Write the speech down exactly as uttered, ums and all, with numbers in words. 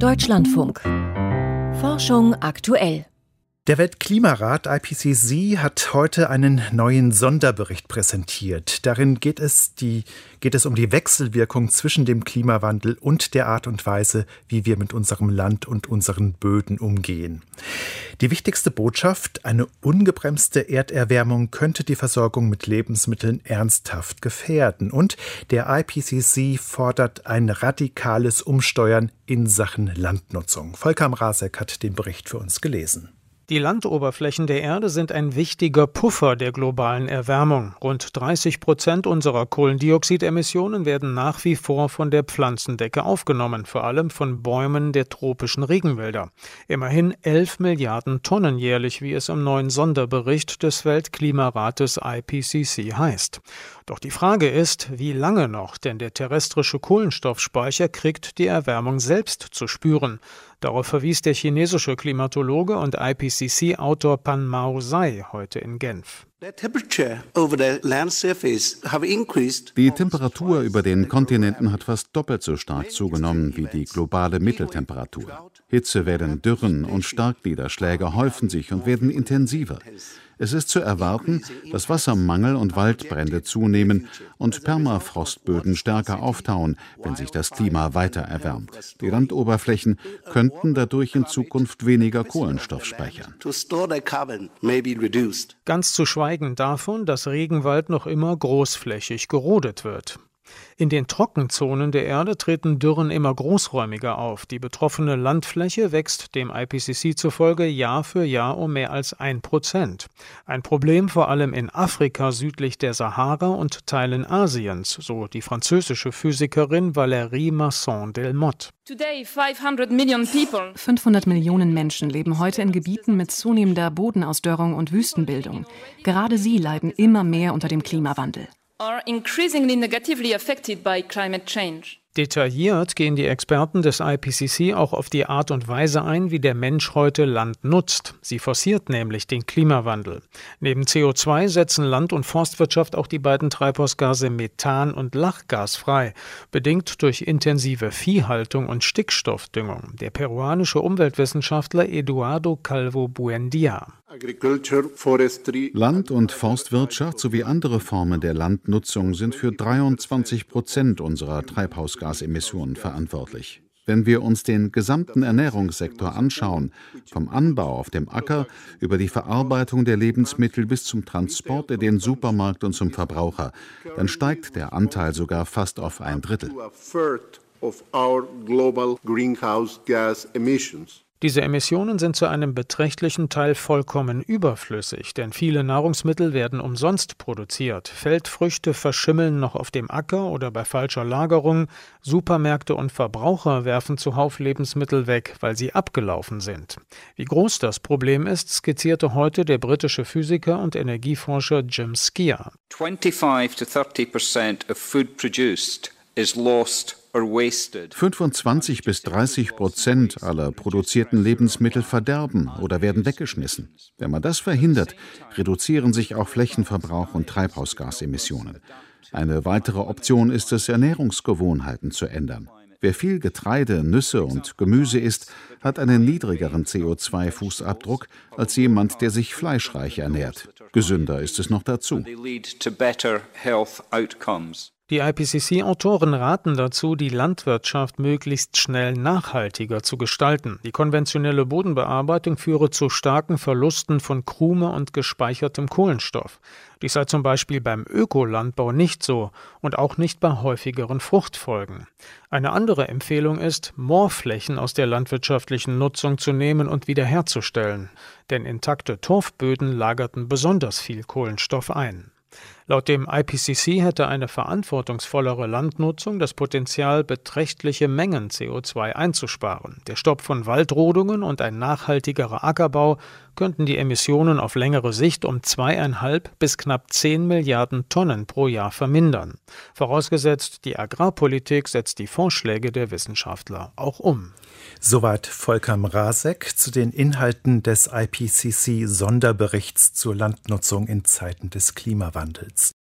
Deutschlandfunk. Forschung aktuell. Der Weltklimarat I P C C hat heute einen neuen Sonderbericht präsentiert. Darin geht es, die, geht es um die Wechselwirkung zwischen dem Klimawandel und der Art und Weise, wie wir mit unserem Land und unseren Böden umgehen. Die wichtigste Botschaft: Eine ungebremste Erderwärmung könnte die Versorgung mit Lebensmitteln ernsthaft gefährden. Und der I P C C fordert ein radikales Umsteuern in Sachen Landnutzung. Volker Mrazek hat den Bericht für uns gelesen. Die Landoberflächen der Erde sind ein wichtiger Puffer der globalen Erwärmung. Rund dreißig Prozent unserer Kohlendioxidemissionen werden nach wie vor von der Pflanzendecke aufgenommen, vor allem von Bäumen der tropischen Regenwälder. Immerhin elf Milliarden Tonnen jährlich, wie es im neuen Sonderbericht des Weltklimarates I P C C heißt. Doch die Frage ist, wie lange noch, denn der terrestrische Kohlenstoffspeicher kriegt die Erwärmung selbst zu spüren. Darauf verwies der chinesische Klimatologe und I P C C-Autor Pan Mao Zai heute in Genf. Die Temperatur über den Kontinenten hat fast doppelt so stark zugenommen wie die globale Mitteltemperatur. Hitzewellen, Dürren und Starkniederschläge häufen sich und werden intensiver. Es ist zu erwarten, dass Wassermangel und Waldbrände zunehmen und Permafrostböden stärker auftauen, wenn sich das Klima weiter erwärmt. Die Landoberflächen könnten dadurch in Zukunft weniger Kohlenstoff speichern. Ganz zu schweigen davon, dass Regenwald noch immer großflächig gerodet wird. In den Trockenzonen der Erde treten Dürren immer großräumiger auf. Die betroffene Landfläche wächst dem I P C C zufolge Jahr für Jahr um mehr als ein Prozent. Ein Problem vor allem in Afrika südlich der Sahara und Teilen Asiens, so die französische Physikerin Valérie Masson-Delmotte. fünfhundert Millionen Menschen leben heute in Gebieten mit zunehmender Bodenausdörrung und Wüstenbildung. Gerade sie leiden immer mehr unter dem Klimawandel. are increasingly negatively affected by climate change. Detailliert gehen die Experten des I P C C auch auf die Art und Weise ein, wie der Mensch heute Land nutzt. Sie forciert nämlich den Klimawandel. Neben C O zwei setzen Land- und Forstwirtschaft auch die beiden Treibhausgase Methan und Lachgas frei, bedingt durch intensive Viehhaltung und Stickstoffdüngung. Der peruanische Umweltwissenschaftler Eduardo Calvo Buendia. Land- und Forstwirtschaft sowie andere Formen der Landnutzung sind für dreiundzwanzig Prozent unserer Treibhausgasemissionen verantwortlich. Wenn wir uns den gesamten Ernährungssektor anschauen, vom Anbau auf dem Acker über die Verarbeitung der Lebensmittel bis zum Transport in den Supermarkt und zum Verbraucher, dann steigt der Anteil sogar fast auf ein Drittel. Diese Emissionen sind zu einem beträchtlichen Teil vollkommen überflüssig, denn viele Nahrungsmittel werden umsonst produziert. Feldfrüchte verschimmeln noch auf dem Acker oder bei falscher Lagerung. Supermärkte und Verbraucher werfen zuhauf Lebensmittel weg, weil sie abgelaufen sind. Wie groß das Problem ist, skizzierte heute der britische Physiker und Energieforscher Jim Skier. twenty-five to thirty percent of food produced is lost. fünfundzwanzig bis dreißig Prozent aller produzierten Lebensmittel verderben oder werden weggeschmissen. Wenn man das verhindert, reduzieren sich auch Flächenverbrauch und Treibhausgasemissionen. Eine weitere Option ist es, Ernährungsgewohnheiten zu ändern. Wer viel Getreide, Nüsse und Gemüse isst, hat einen niedrigeren C O zwei Fußabdruck als jemand, der sich fleischreich ernährt. Gesünder ist es noch dazu. Die I P C C-Autoren raten dazu, die Landwirtschaft möglichst schnell nachhaltiger zu gestalten. Die konventionelle Bodenbearbeitung führe zu starken Verlusten von Krume und gespeichertem Kohlenstoff. Dies sei zum Beispiel beim Ökolandbau nicht so und auch nicht bei häufigeren Fruchtfolgen. Eine andere Empfehlung ist, Moorflächen aus der landwirtschaftlichen Nutzung zu nehmen und wiederherzustellen. Denn intakte Torfböden lagerten besonders viel Kohlenstoff ein. Laut dem I P C C hätte eine verantwortungsvollere Landnutzung das Potenzial, beträchtliche Mengen C O zwei einzusparen. Der Stopp von Waldrodungen und ein nachhaltigerer Ackerbau könnten die Emissionen auf längere Sicht um zweieinhalb bis knapp zehn Milliarden Tonnen pro Jahr vermindern. Vorausgesetzt, die Agrarpolitik setzt die Vorschläge der Wissenschaftler auch um. Soweit Volker Mrazek zu den Inhalten des I P C C-Sonderberichts zur Landnutzung in Zeiten des Klimawandels.